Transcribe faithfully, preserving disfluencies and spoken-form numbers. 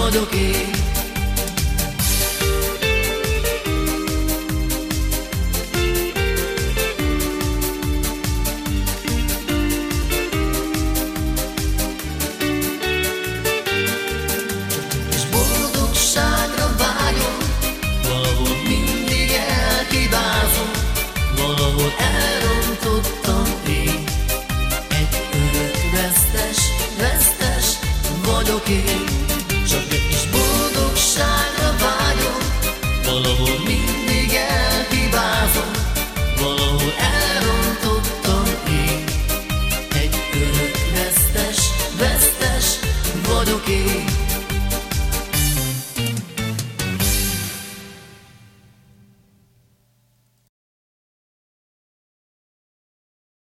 vagyok én. És boldogságra vágyom, valahol mindig elhibázom, valahol elrontottam én. Egy örök vesztes, vesztes vagyok én. Csak egy kis boldogságra vágyom, valahol mindig elhibázom, valahol elrontottam én. Egy örök vesztes, vesztes vagyok én.